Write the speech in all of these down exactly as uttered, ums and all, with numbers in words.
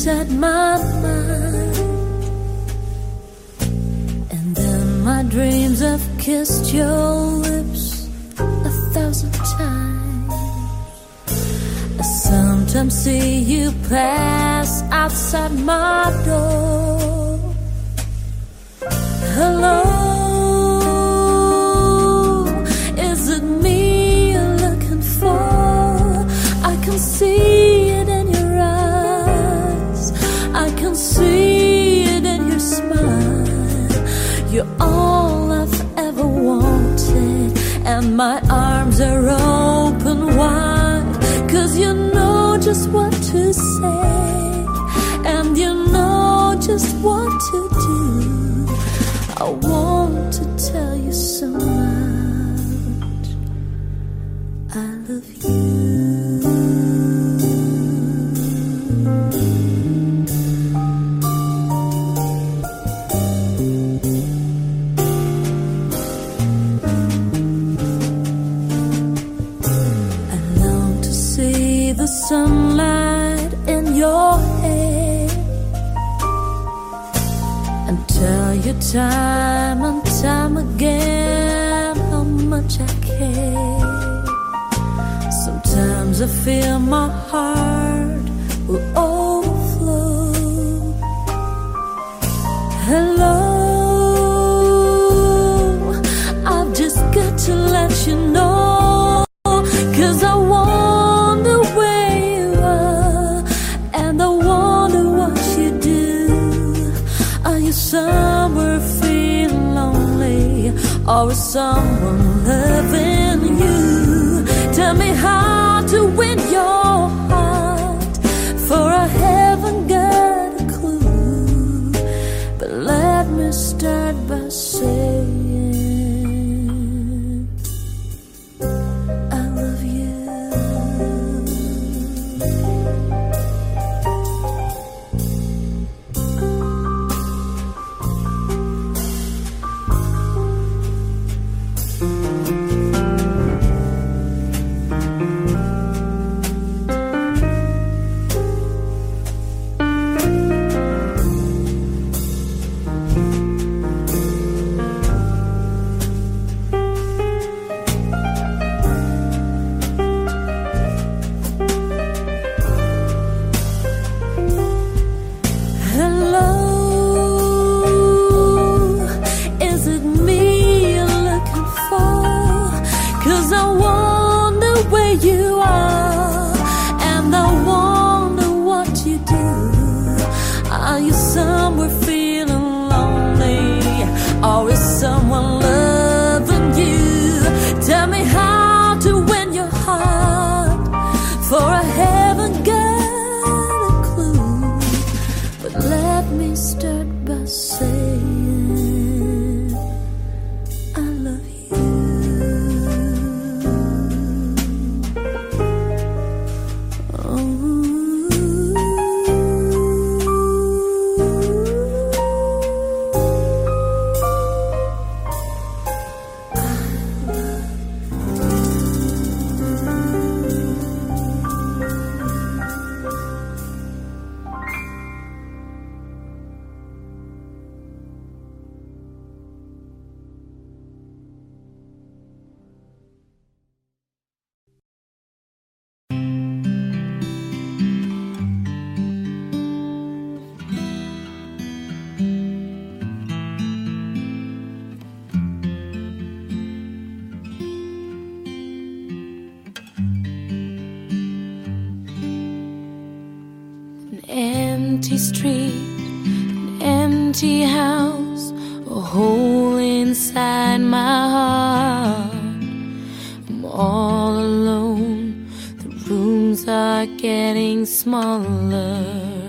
inside my mind. And then my dreams have kissed your lips a thousand times. I sometimes see you pass outside my door. Hello, is it me you're looking for? I can see it in your eyes, I can see it in your smile. You're all I've ever wanted, and my arms are open wide. 'Cause you know just what to say, and you know just what to do. I want to tell you so much, I love you. The sunlight in your hair, and tell you time and time again how much I care. Sometimes I feel my heart will overflow. Hello, I've just got to let you know, 'cause I want somewhere feeling lonely, or is someone loving you? Tell me how to win your heart, for I haven't got a clue. But let me start by saying I love you. Empty street, an empty house, a hole inside my heart. I'm all alone, the rooms are getting smaller.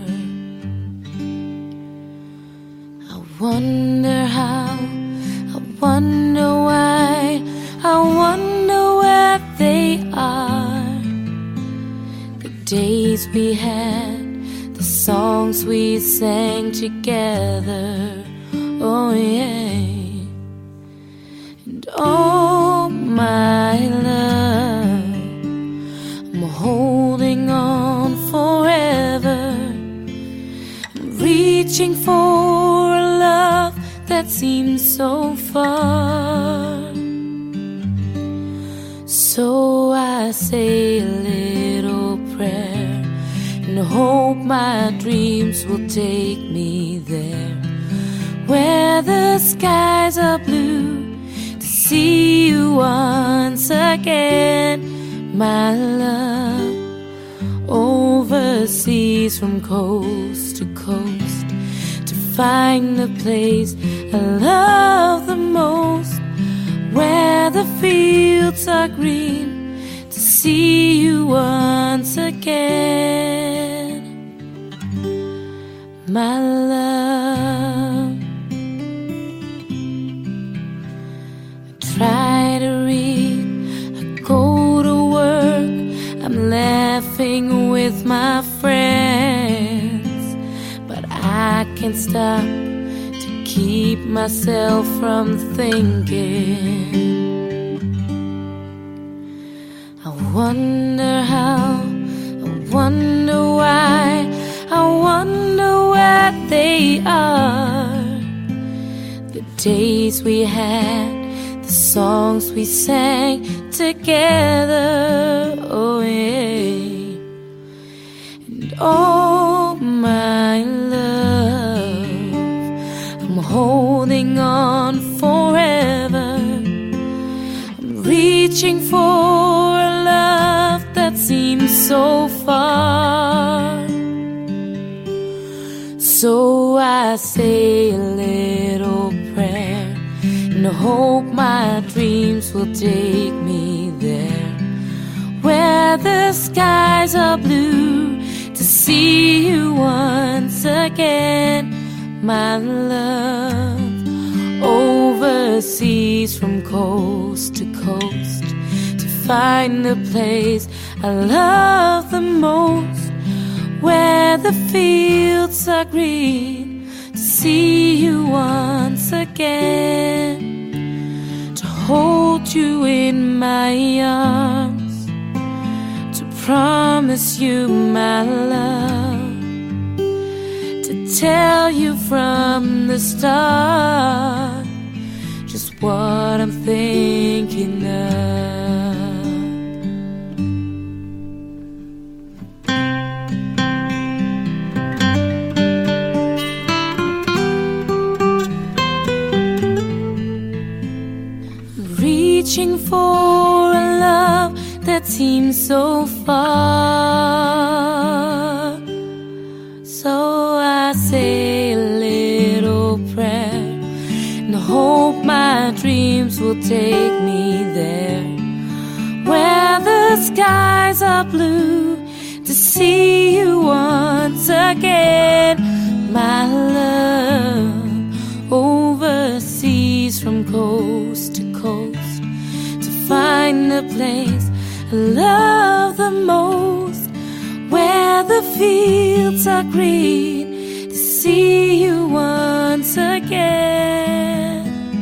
I wonder how, I wonder why, I wonder where they are. The days we had, the songs we sang together, oh yeah. And oh my love, I'm holding on forever reaching for a love that seems so far. So I say a little prayer and hope my dreams will take me there, where the skies are blue, to see you once again, my love. Overseas from coast to coast, to find the place I love the most, where the fields are green, to see you once again, my love. I try to read, I go to work, I'm laughing with my friends, but I can't stop to keep myself from thinking. I wonder how, I wonder why, I wonder where they are. The days we had, the songs we sang together, oh yeah. And oh my love, I'm holding on forever. I'm reaching for a love that seems so far. So I say a little prayer and hope my dreams will take me there, where the skies are blue, to see you once again, my love. Overseas from coast to coast, to find the place I love the most, where the fields are green, to see you once again, to hold you in my arms, to promise you my love, to tell you from the start just what I'm thinking of. Reaching for a love that seems so far. So I say a little prayer and hope my dreams will take me there, where the skies are blue, to see you once again, my love. Overseas from coast to coast, to find the place I love the most, where the fields are green, to see you once again.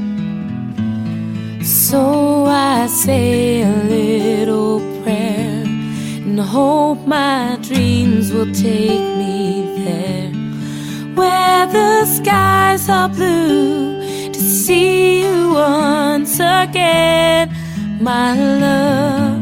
So I say a little prayer and hope my dreams will take me there, where the skies are blue, to see you once again, my love.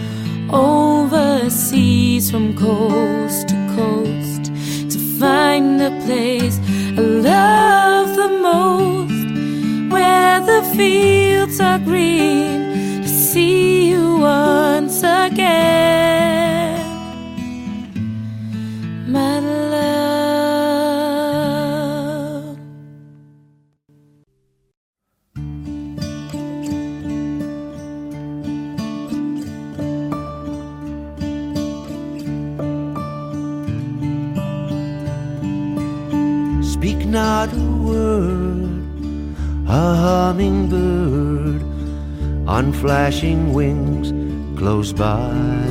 Overseas from coast to coast, to find the place I love the most, where the fields are green, to see you once again, my love. Speak not a word, a hummingbird on flashing wings close by.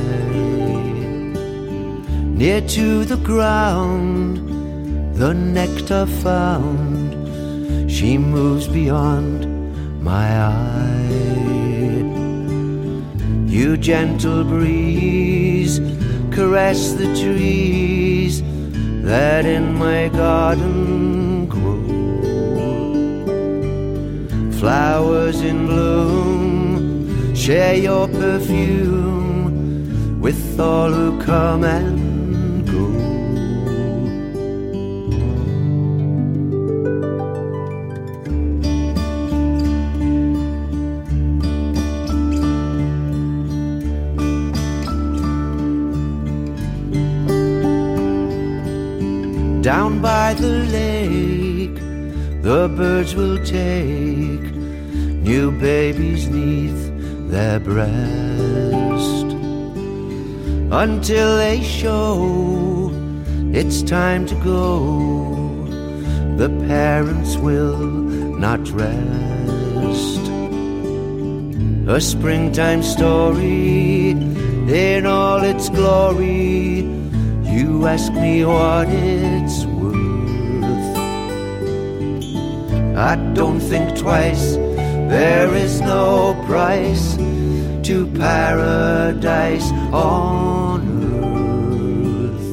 Near to the ground, the nectar found, she moves beyond my eye. You gentle breeze, caress the trees that in my my garden grow. Flowers in bloom, share your perfume with all who come and go. Down by the lake, the birds will take new babies 'neath their breast, until they show it's time to go. The parents will not rest. A springtime story in all its glory. You ask me what it's worth. I don't think twice. There is no price to paradise on earth.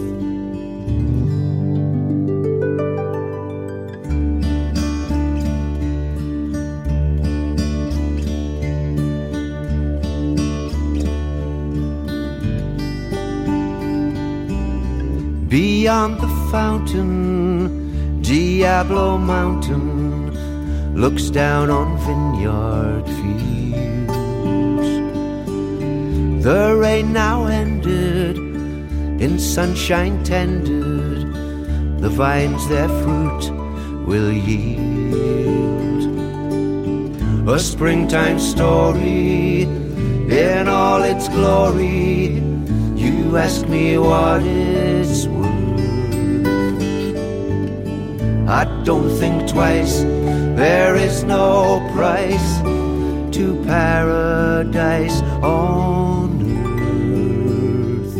Beyond the fountain, Diablo Mountain looks down on vineyard fields. The rain now ended, in sunshine tended, the vines their fruit will yield. A springtime story in all its glory. You ask me what it's worth. I don't think twice. There is no price to paradise on earth.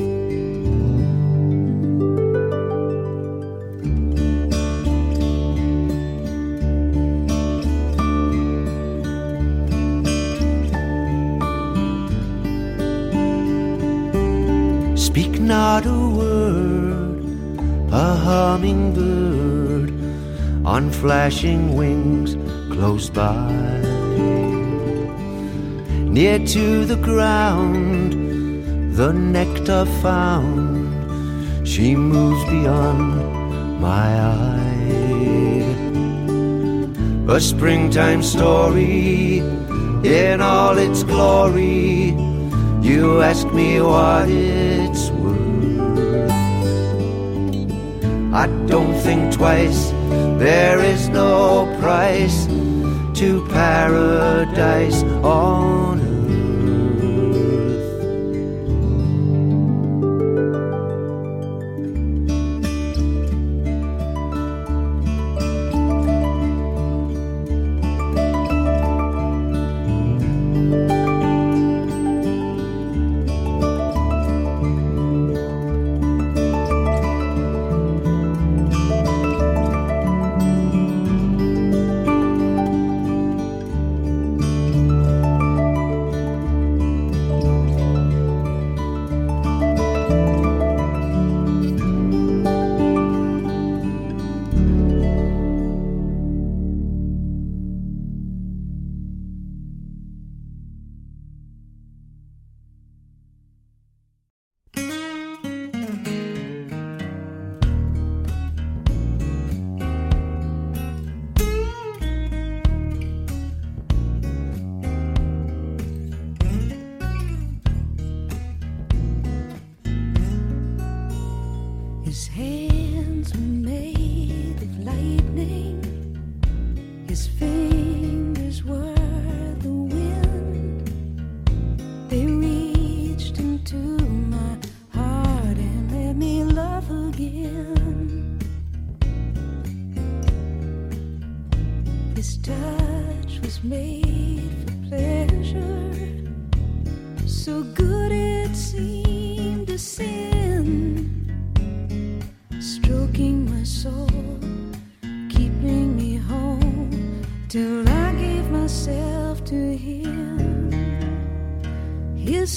Speak not a word, a hummingbird on flashing wings close by. Near to the ground, the nectar found, she moves beyond my eye. A springtime story in all its glory. You ask me what it's worth. I don't think twice. There is no price to paradise on earth. His hands were made of lightning, his fingers were the wind. They reached into my heart and let me love again. His touch was made for pleasure, so good it seemed to sin. Stroking my soul, keeping me home, till I gave myself to him. His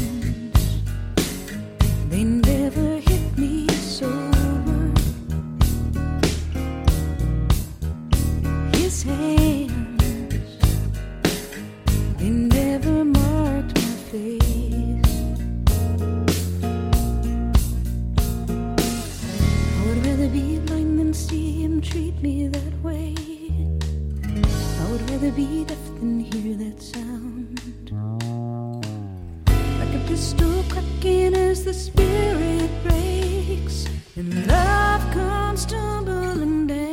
hands, they never hit me sober. rather be blind than see him treat me that way. I would rather be deaf than hear that sound. Like a pistol cracking as the spirit breaks, and love comes stumbling down.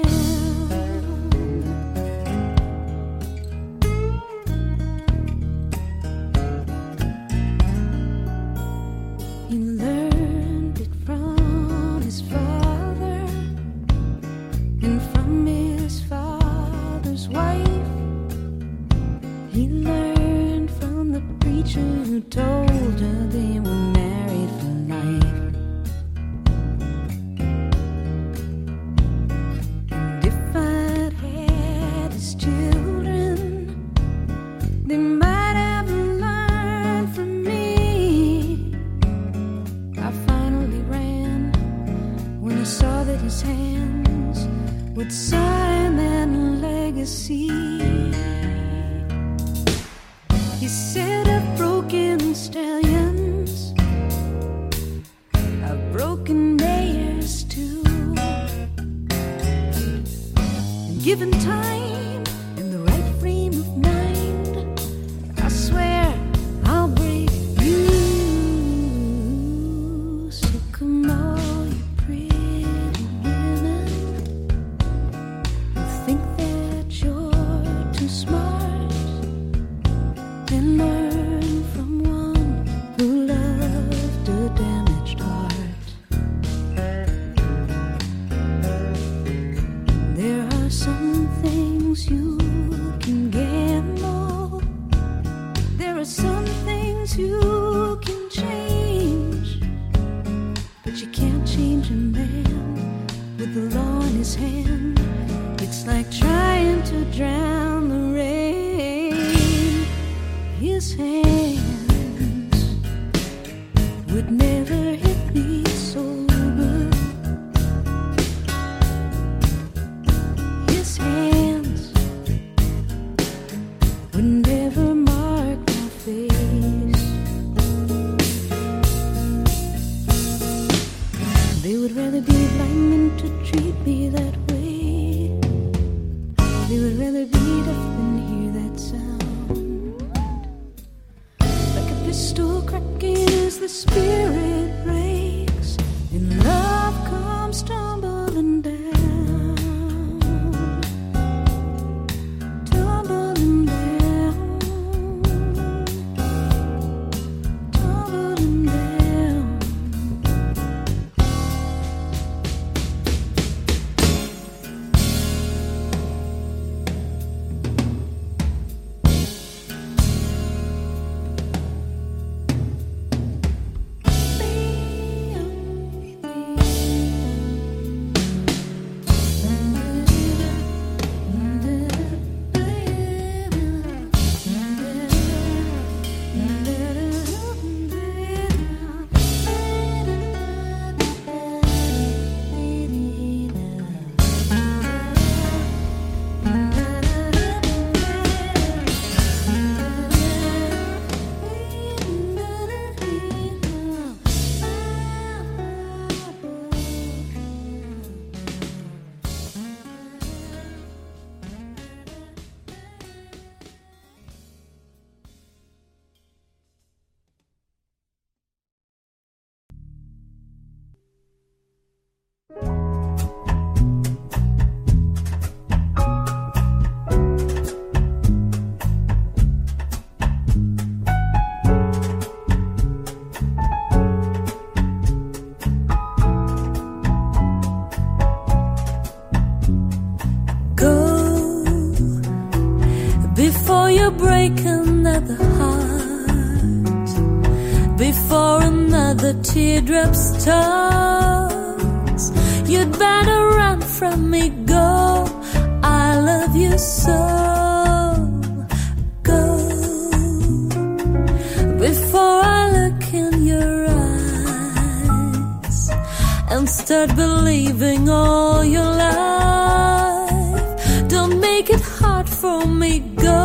He learned it from his father and from his father's wife. He learned from the preacher who told her they were married for life. And if I'd had his children, they might have learned from me. I finally ran when I saw that his hands would sign that legacy. He said, I've broken stallions, I've broken mares too, and given time and the right frame of mind, I swear I'll break you. So come all you pretty women who think that you're too smart, and learn from one who loved a damaged heart. There are some things you can gamble, there are some things you can change, but you can't change a man with the law in his hand. It's like trying to drown the rain. His hands would never hit me sober. His hands would never mark my face. They would rather be blind than to treat me that way. They would rather be deaf than hear that sound. Like a pistol cracking as the spirit breaks, and love comes stumbling down, tumbling down, tumbling down. Before you break another heart, before another teardrop starts, you'd better run from me, go. I love you so. Go before I look in your eyes and start believing all your life. Don't make it hard for me, go.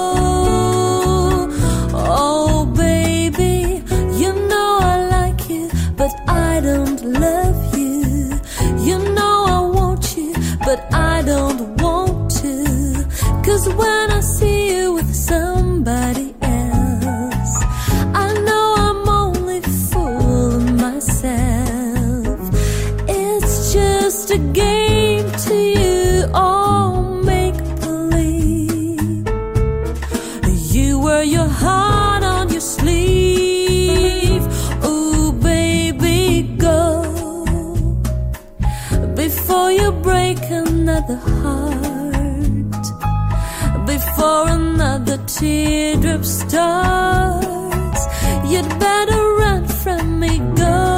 Oh baby, you know I like you, but I don't love you. You know just a game to you, all make-believe. You wear your heart on your sleeve. Oh, baby, go before you break another heart, before another teardrop starts. You'd better run from me, go.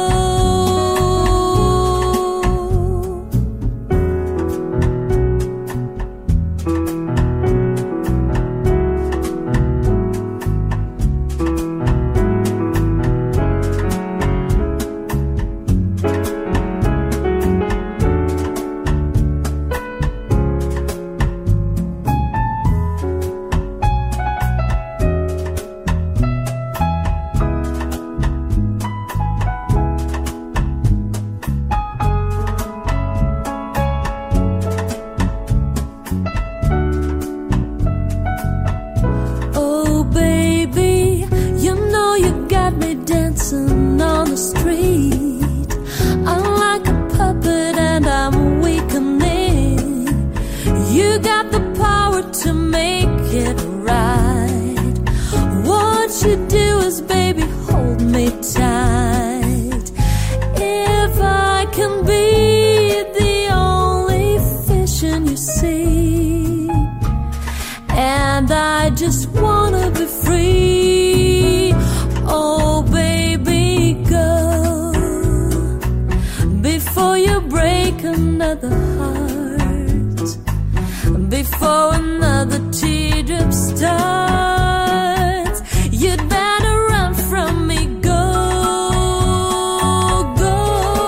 Dancing on the street, I'm like a puppet and I'm weakening. You got the power to make it right. What you do is, baby, hold me tight. If I can be the only fish in your sea, and I just wanna be free. Oh, baby, go before you break another heart, before another teardrop starts. You'd better run from me, go, go.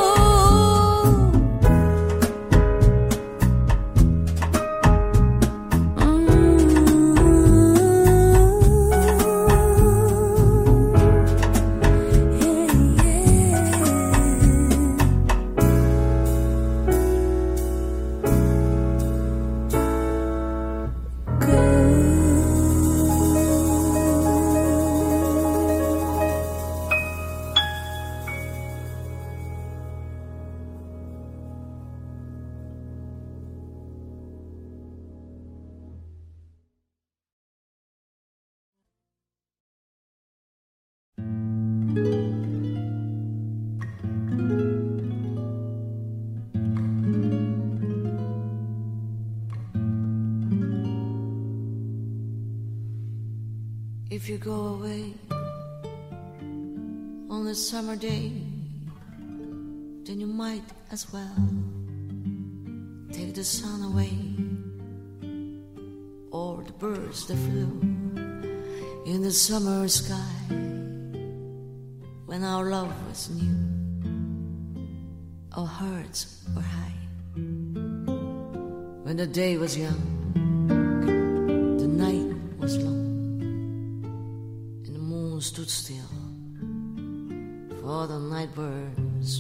If you go away on a summer day, then you might as well take the sun away, or the birds that flew in the summer sky when our love was new, our hearts were high, when the day was young, the night was long, stood still for the night birds.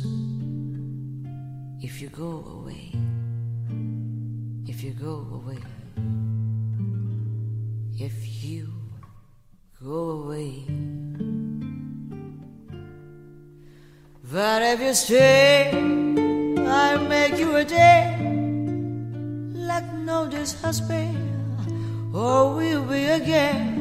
If you go away, if you go away, if you go away. But if you stay, I'll make you a day like no days has been, or we'll be again.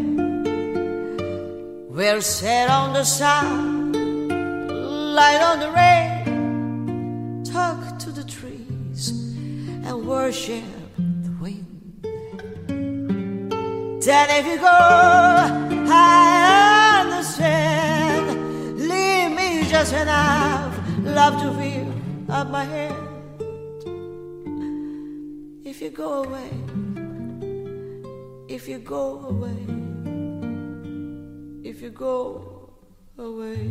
We'll sit on the sun, light on the rain, talk to the trees and worship the wind. Then if you go, I understand. Leave me just enough love to feel up my head. If you go away, if you go away, if you go away.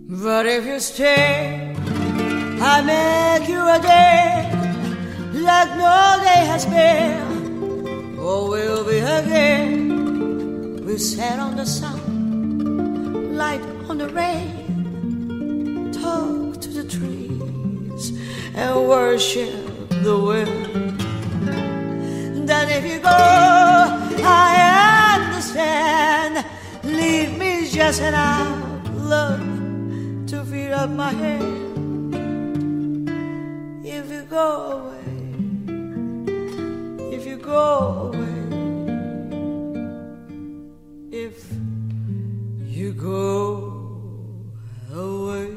But if you stay, I make you a day like no day has been. Oh, we'll be again. We sat on the sun, light on the rain, talk to the trees and worship the wind. Then if you go, I understand. Leave me just enough love to fill up my head. If you go away, if you go away, if you go away.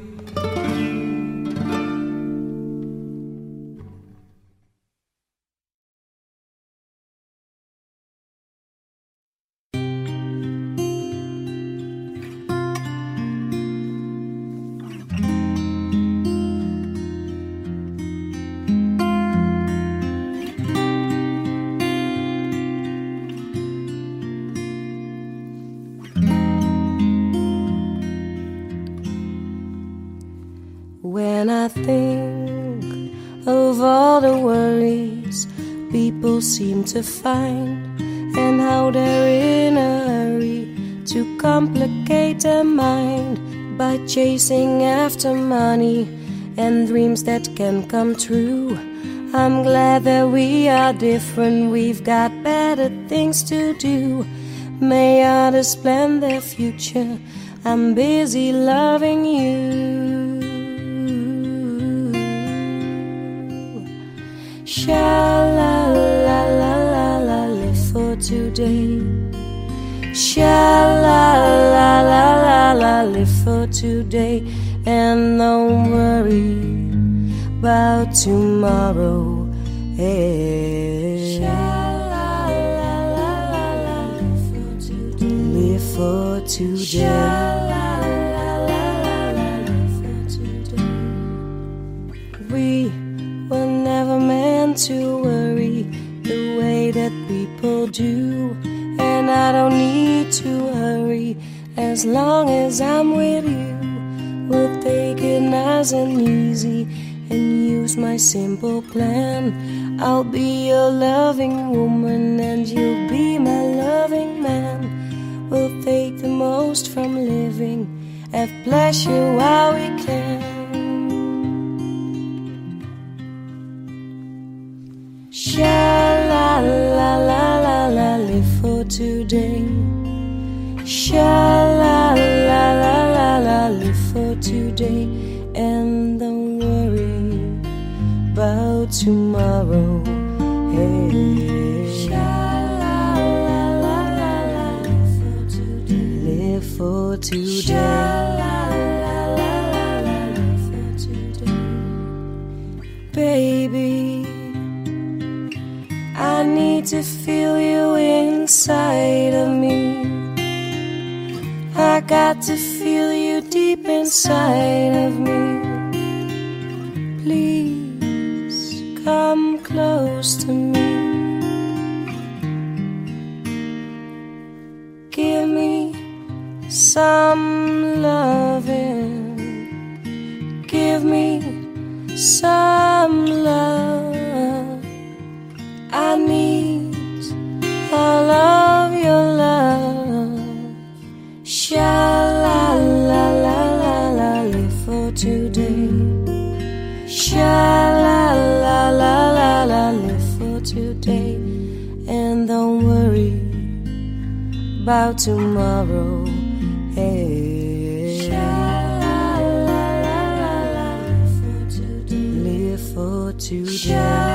When I think of all the worries people seem to find, and how they're in a hurry to complicate their mind by chasing after money and dreams that can come true, I'm glad that we are different. We've got better things to do. May others plan their future, I'm busy loving you. Sha-la-la-la-la-la, live for today. Sha-la-la-la-la-la, live for today. And don't worry about tomorrow. Hey. Sha-la-la-la-la-la, live for today. Live for today. Sha-la-la-la-la-la, live for today. We were never meant to worry the way that people do, and I don't need to hurry as long as I'm with you. We'll take it nice and easy and use my simple plan. I'll be your loving woman and you'll be my loving man. We'll take the most from living, have pleasure while we can. Sha-la-la-la-la-la, live for today. Sha-la-la-la-la-la, live for today. And don't worry about tomorrow. Hey. Sha-la-la-la-la-la, live for today. Live for today. Sha-la-la-la-la-la, live for today. Baby, I need to feel you inside of me. I got to feel you deep inside of me. Please come close to me. Give me some loving. Give me some love. I need all of your love. Sha-la-la-la-la-la, live for today. Sha-la-la-la-la-la, live for today. And don't worry about tomorrow. Hey. Sha-la-la-la-la, live for today. Live for today.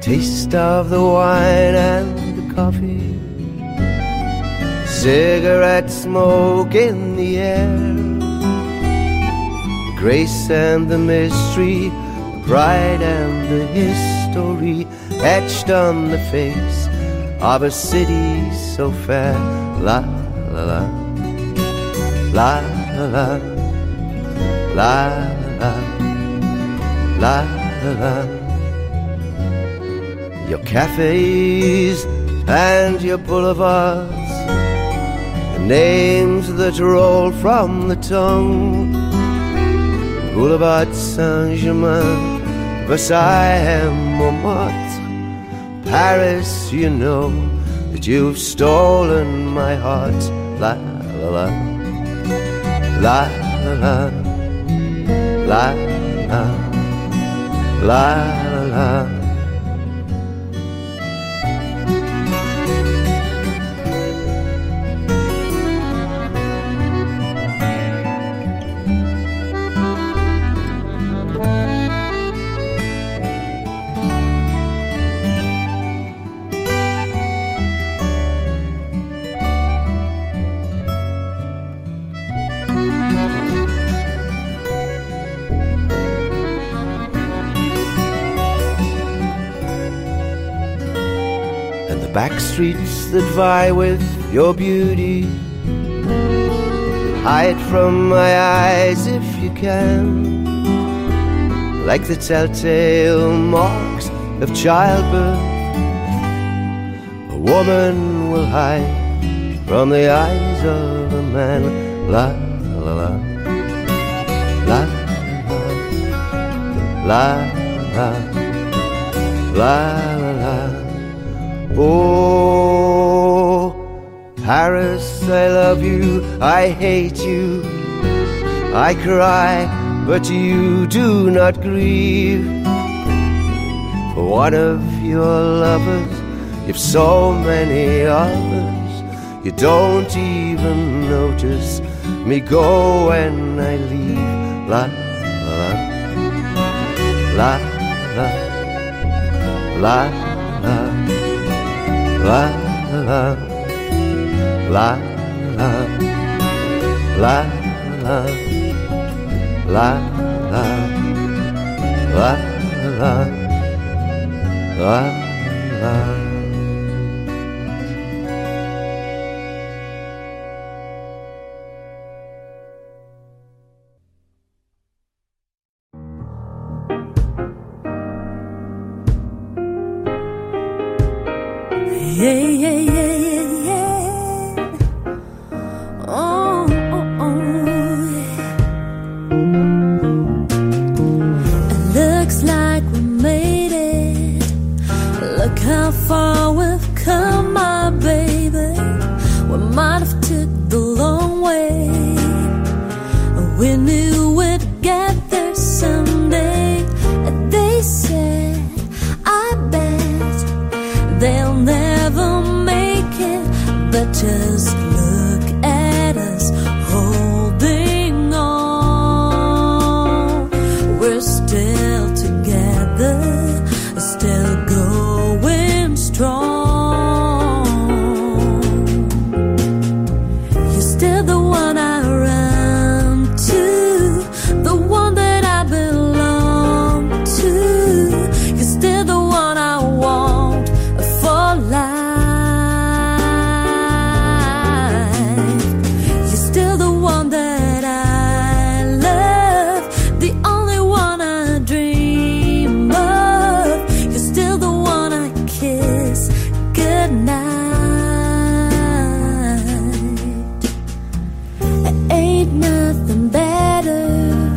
taste of the wine and the coffee, cigarette smoke in the air, the grace and the mystery, the pride and the history etched on the face of a city so fair. La la la, la la la, la la la la. Your cafes and your boulevards, the names that roll from the tongue, Boulevard Saint-Germain, Versailles and Montmartre. Paris, you know that you've stolen my heart. La la la, la la la, la la la la. Back streets that vie with your beauty, hide from my eyes if you can, like the telltale marks of childbirth. A woman will hide from the eyes of a man. La la la, la la la, la la la. Oh, Paris, I love you, I hate you, I cry, but you do not grieve. For one of your lovers, you've so many others, you don't even notice me go when I leave. La, la, la, la, la, la. La la la la la la la la la la la. Yeah, yeah, yeah, yeah, yeah. Oh, oh, oh, yeah. It looks like we made it. Look how far we've come, my baby. We might have took the long way. We knew we'd get there someday. And they said, I bet they'll never make it, but just look at us holding on. We're still together, still going strong. You're still the one I run to, the one that I belong to. You're still the one I want for life. You're still the one that I love, the only one I dream of. You're still the one I kiss goodnight. Ain't nothing better.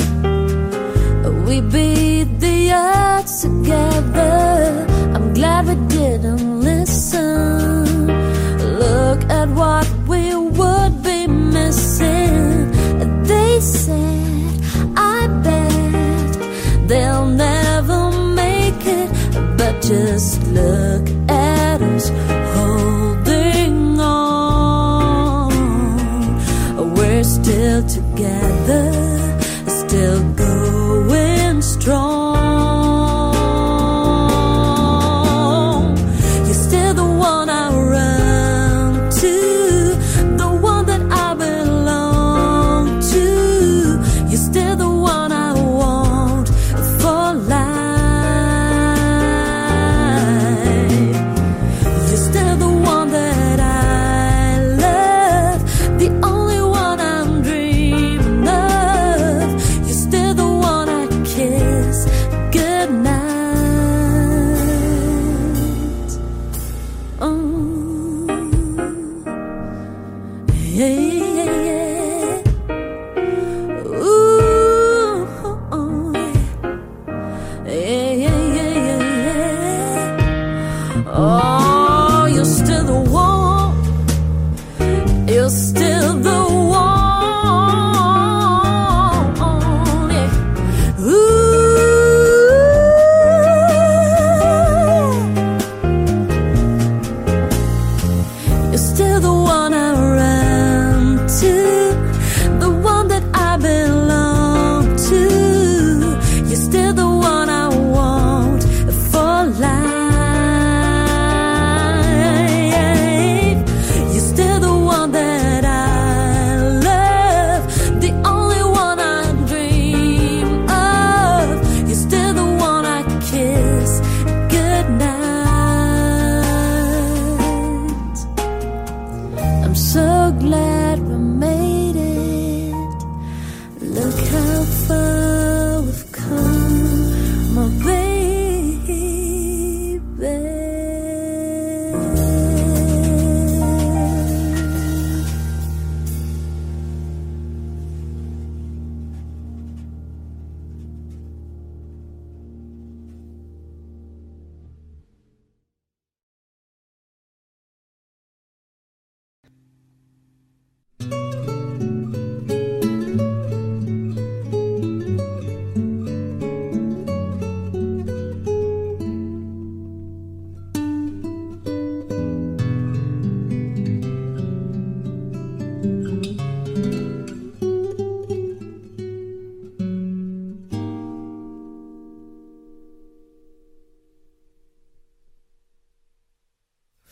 We beat the odds together. I'm glad we didn't listen. Look at what we would be missing. They said, I bet they'll never make it, but just look at us holding on. We're still together, still going strong.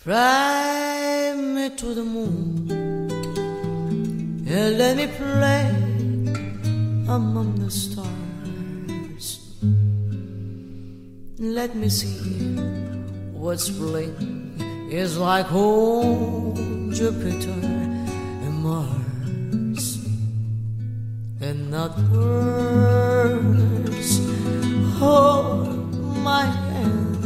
Fly me to the moon and let me play among the stars. Let me see what spring is like on Jupiter and Mars. And not words hold my hand.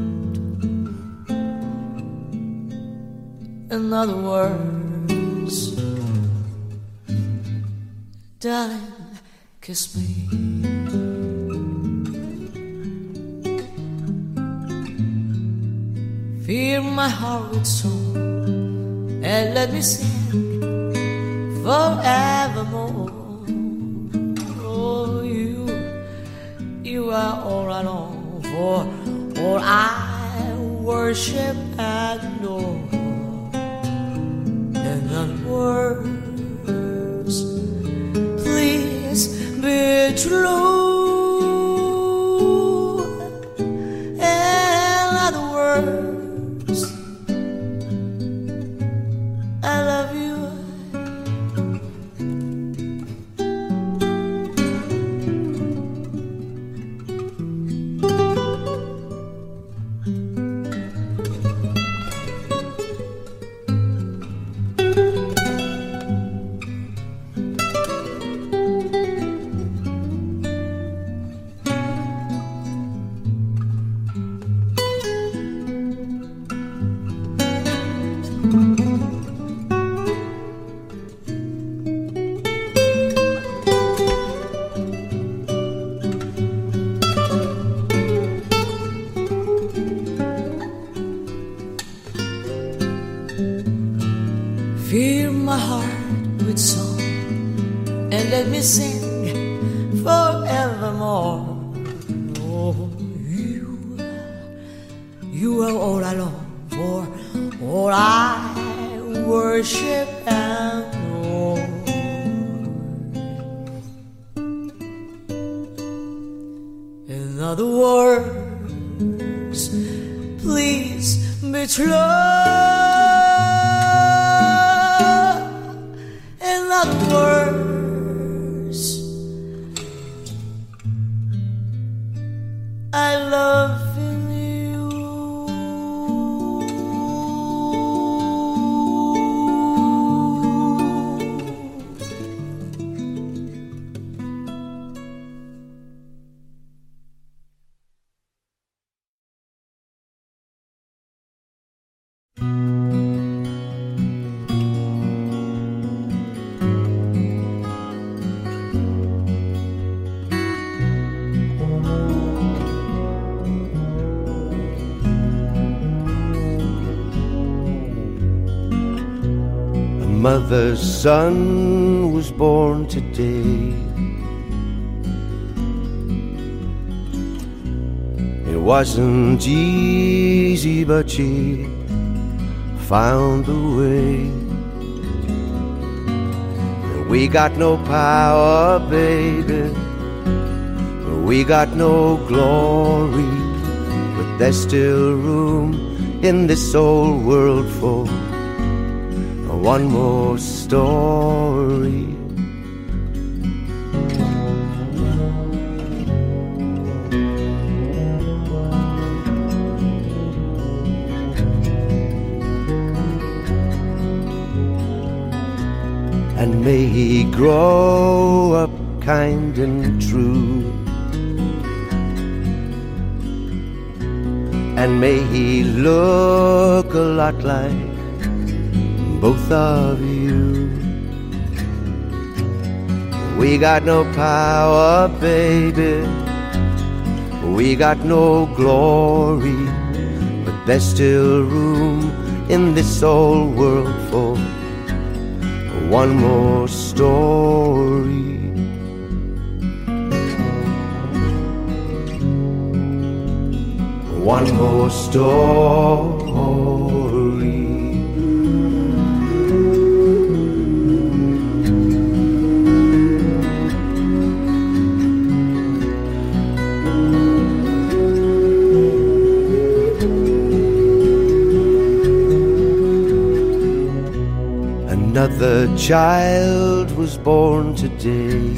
In other words, darling, kiss me. Fill my heart with song and let me sing forevermore. Oh, you, you are all I long for, all I worship and adore. And not words, please be true. And other words, I love you. Fill my heart with song and let me sing forevermore. Oh, you, you are all I long for, all I worship and adore. In other words, please be true. In other words, I love you. Mother's son was born today. It wasn't easy, but she found the way. We got no power, baby, we got no glory, but there's still room in this old world for one more story. And may he grow up kind and true, and may he look a lot like both of you. We got no power, baby, we got no glory, but there's still room in this old world for one more story. One more story. Another child was born today.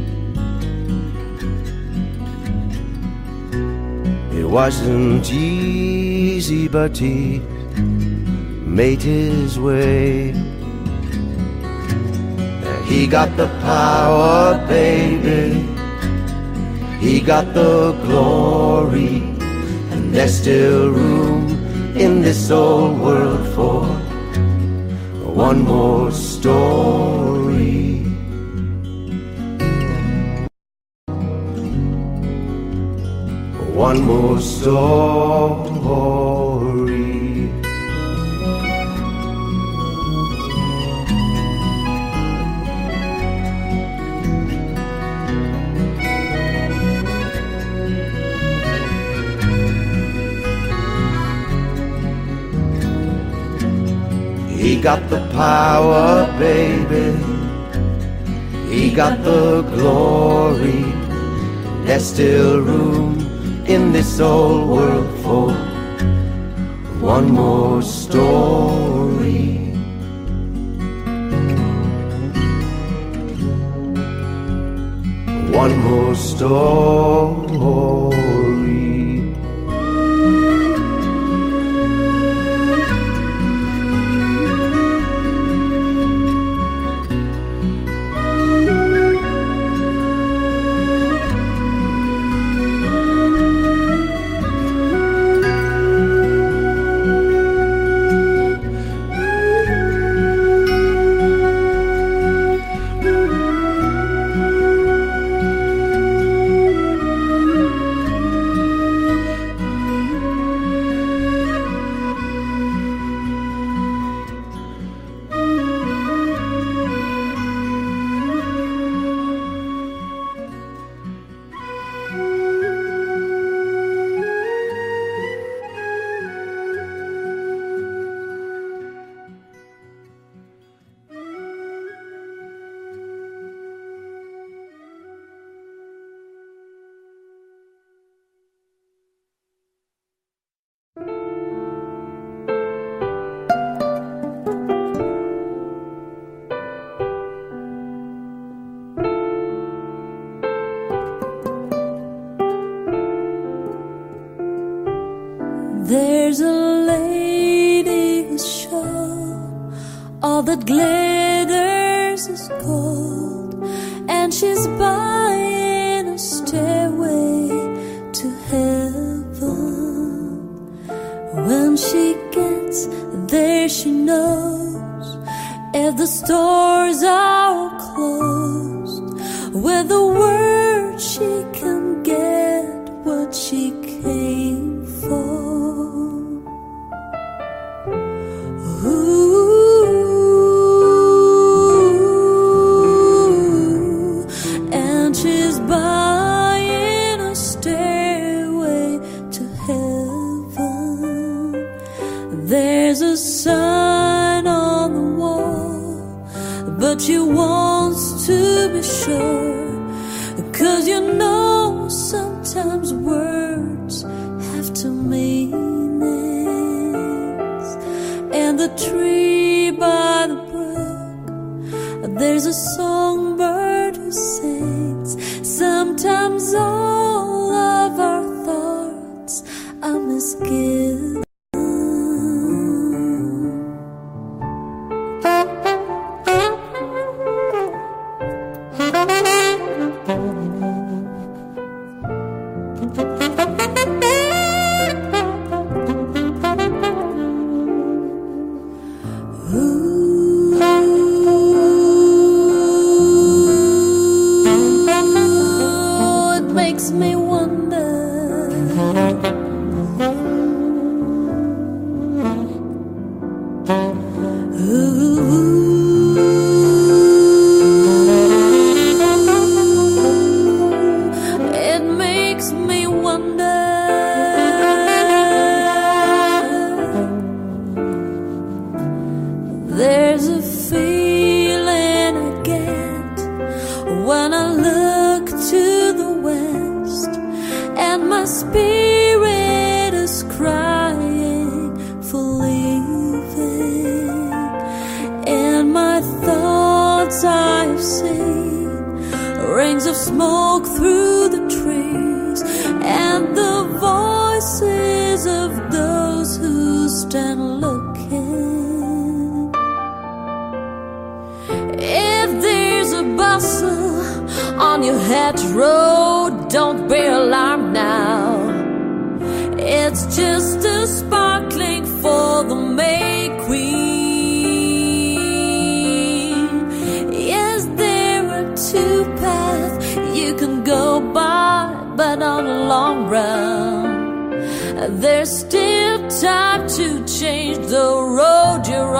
It wasn't easy, but he made his way. He got the power, baby. He got the glory. And there's still room in this old world for one more story. One more story. He got the power, baby. He got the glory. There's still room in this old world for one more story. One more story. There's a lady whose show all that glitters is gold, and she's buying a stairway to heaven. When she gets there, she knows if the stores are closed, with the word she can get what she came for. Ooh, and she's buying a stairway to heaven. There's a sign on the wall, but she wants to be sure, 'cause you know sometimes words have two meanings. And the tree by the brook, there's a songbird who sings. Sometimes all of our thoughts are misgiven. It makes me wonder stand looking. If there's a bustle on your hedgerow, don't be alarmed now. It's just a sparkling for the May Queen. Is there a two-path you can go by, but on a long run there's still time to change the road you're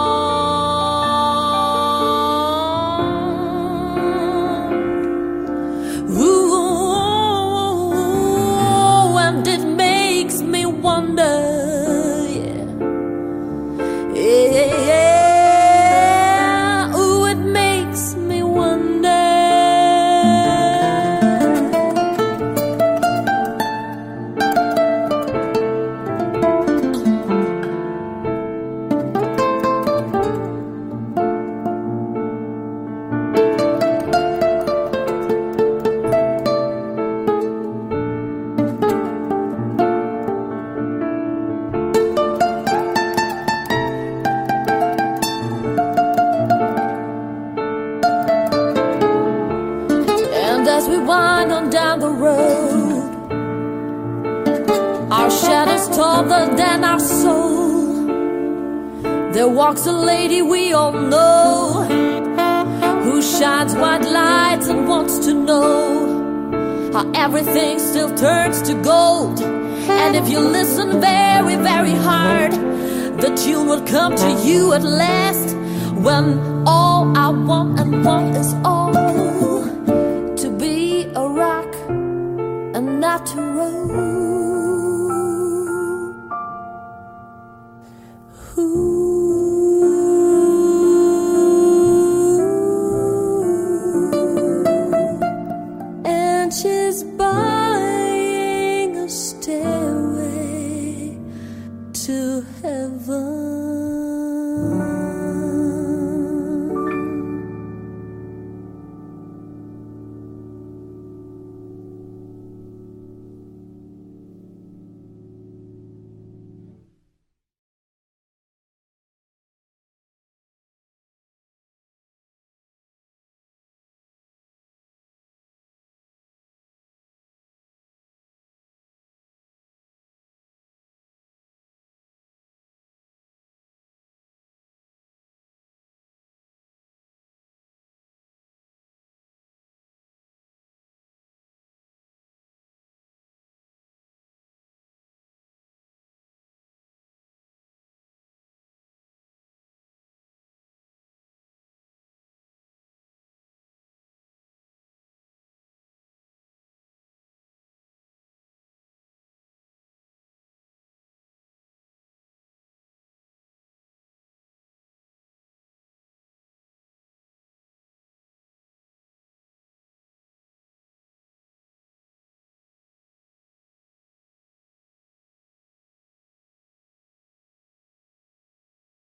on. Ooh, and it makes me wonder, yeah, yeah, yeah. Ooh, it makes me wonder. As we wind on down the road, our shadows taller than our soul. There walks a lady we all know, who shines white lights and wants to know how everything still turns to gold. And if you listen very, very hard, the tune will come to you at last, when all I want and want is all to be a rock and not to roll.